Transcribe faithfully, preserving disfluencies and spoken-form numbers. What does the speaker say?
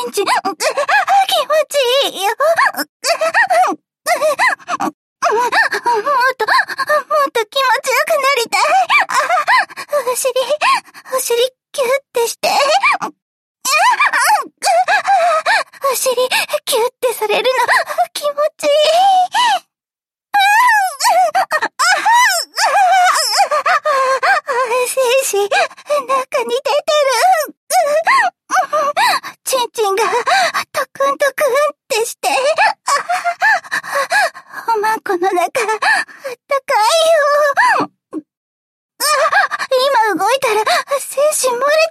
ちんちん、気持ちいいよ。もっと、もっと気持ちよくなりたい。お尻、お尻キュッてして。お尻キュッてされるの気持ちいい。精子、中に出てる。ちんちんがトクントクンってして。おまんこの中、あったかいよ。今動いたら精子漏れ